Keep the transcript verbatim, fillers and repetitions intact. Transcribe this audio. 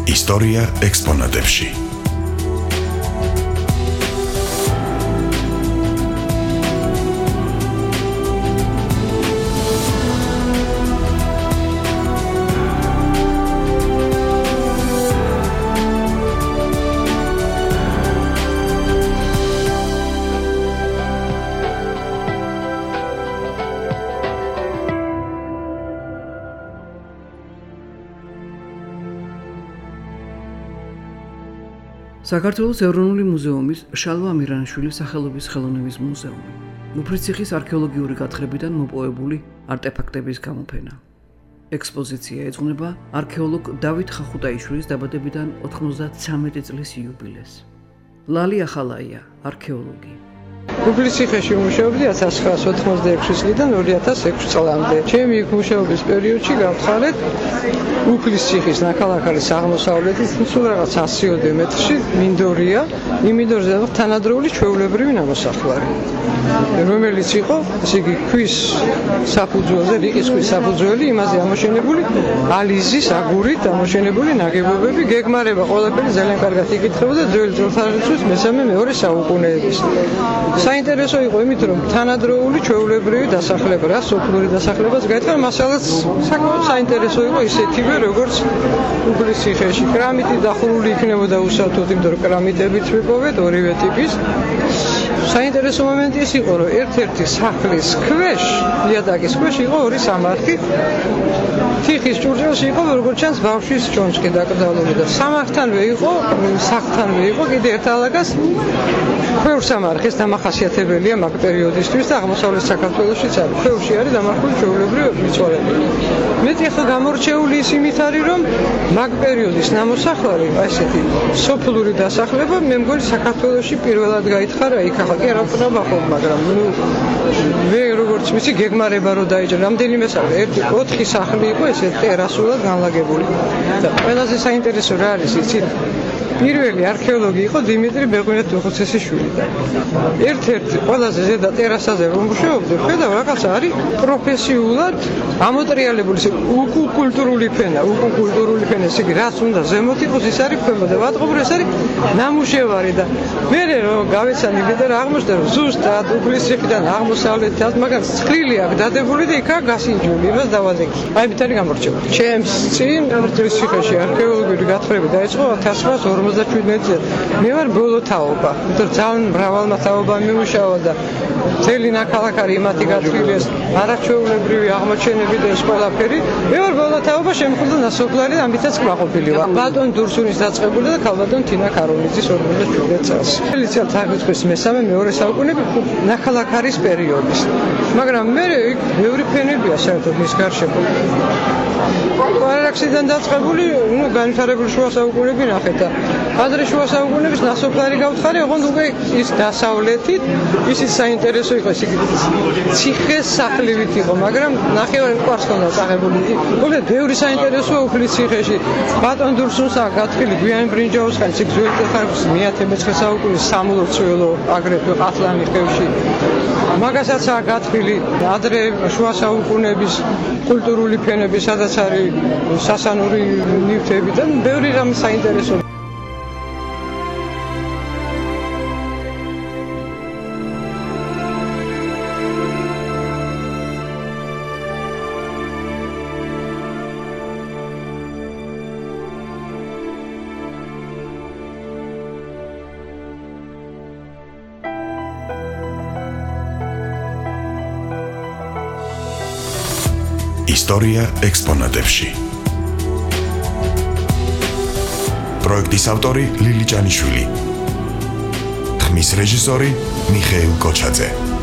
ისტორია ექსპონატებში. საქართველოს ეროვნული მუზეუმის შალვა ამირანიშვილის სახელობის ხელოვნების მუზეუმი. მუფრიციხის არქეოლოგიური გათხრებიდან მოპოვებული არტეფაქტების გამოფენა. ექსპოზიცია ეძღვნება არქეოლოგ დავით ხახუტაიშვილის დაბადებიდან ოთხმოცდათვრამეტი წლის იუბილეს. ლალი ახალაია, არქეოლოგი. მუფრიციხეში მუშაობდი ათას ცხრაას ოთხმოცდაექვსი წლიდან ორი ათას ექვსი წლამდე. ჩემი იქ მუშაობის პერიოდში გავთხარეთ მუფრიციხის ნაქალაქარის აღმოსავლეთით სულ რაღაც ასიოდე მეტრში მინდორია, იმ მინდორზე თანადროული ჩვეულებრივი ნამოსახლარი, რომელიც იყო, ესე იგი, ქვის საფუძველზე, რიყის ქვის საფუძველი, იმაზე ამოშენებული ალიზის აგურით ამოშენებული ნაგებობები, გეგმარება ყველაფერი ძალიან კარგად იკითხებოდა ძველი წელთაღრიცხვის მესამე მეორე საუკუნეების. საინტერესო იყო იმით, რომ თანადროული ჩვეულებრივი დასახლება, რა სოფლური დასახლებაც გაითქვა, მასალაც საკმაოდ საინტერესო იყო ისეთივე, როგორც მუფრიციხეში. კრამიტი დახურული იქნებოდა უსათოდ, იმიტომ რომ კრამიტებით ვიპოვეთ ორივე ტიპის. საინტერესო მომენტი ის იყო, რომ ერთ-ერთი სახლის ქვეშ, იატაკის ქვეშ იყო ორი სამარხი. თიხის ჭურჭელში იყო, როგორც ჩანს, ბავშვის ჩონჩხი დაკრძალული და სამარხთანვე იყო, სახლთანვე იყო კიდე ერთ ალაგას ქვევრსამარხის დამახასიათებელია მაგ პერიოდისთვის და აღმოსავლეთ საქართველოშიც არის. ქვევრში არის დამარხული ჩვეულებრივი მიცვალებელი. მეტი ახლა გამორჩეული ის იმით არის, რომ მაგ პერიოდის ნამოსახლარი, ესეთი სოფლური დასახლება, მე მგონი საქართველოში პირველად გაითხარა იქ. ახლა კი არ ვწნახობ, მაგრამ ნუ მე როგორც ვიცი, გეგმარება რო დაიჭრა, რამდენიმე სახლი, ერთი ოთხი სახლი იყო ესე ტერასულად განლაგებული. და ყველაზე საინტერესო რა არის იცით? პირველი არქეოლოგი იყო დიმიტრი ბეღვინეთ-თუხუცესიშვილი და ერთ-ერთი ყველაზე ზედა ტერასაზე რომ მუშაობდა, ხედავ რაღაცა არის პროფესიულად ამოტრიალებული უკულტურული ფენა, უკულტურული ფენა, ესე იგი რაც უნდა ზემოთ იყოს ის არის ქვემოთ და ვატყობ ეს არის ნამუშევარი და მე რომ გავეცანი ვიდრე რა აღმოჩნდა რომ ზუსტად უფლისციხიდან აღმოსავლეთით მაგას ცხრილი აქვს დადებული და იქაა გასინჯული, იმას დავადეგე. აი მით არის გამორჩეული. ჩემს წინ უფლისციხეში არქეოლოგიური გათხრები დაიწყო ათას ცხრაას ორმოცდაშვიდმეტი წელს. მე ვარ ბოლო თაობა, იმიტომ ძალიან მრავალმა თაობამ მიმუშავა და მთელი ნაქალაქარი იმათი გათხრილეს არაჩვეულებრივი აღმოჩენები და ეს ყველაფერი. მე ვარ ბოლო თაობა, შემხულდა ნასოფლარი და ამითაც კმაყოფილი ვარ. ბატონ დურსუნის დაწყებული და ქალბატონ თინა კაროლიძის ორმოცდაშვიდმეტი წელს. მთელი წელთაღრიცხვის მესამე მეორე საუკუნეები ნაქალაქარის პერიოდის. მაგრამ მე იქ ბევრი ფენებია საერთოდ მის გარშემო. პარაქსიდან დაწყებული, ნუ განვითარებული შუა საუკუნეები ნახეთ და ადრე შუა საუკუნეების ნასოფლარი გავთხარი, ოღონდ უკვე ის დასავლეთით ისიც საინტერესო იყო, ის ციხეს სახლივით იყო, მაგრამ ნახევარი მყავს ქონდა წაღებული. მოკლედ ბევრი საინტერესოა უფლისციხეში. ბატონ დურსუნსაა გათხრილი გვიანი ბრინჯაოს ხანის, იქ ძველი წელთაღრიცხვის მეათე მეცხრე საუკუნის სამლოცველო, აგრეთვე ყათლანი ხევში. მაგასაც გათხრილი ადრე შუა საუკუნეების კულტურული ფენები, სადაც არის სასანური ნივთები და ბევრი რამ საინტერესო. ისტორია ექსპონატებში. პროექტის ავტორი ლილი ჭანიშვილი. ხმის რეჟისორი მიხეილ კოჩაძე.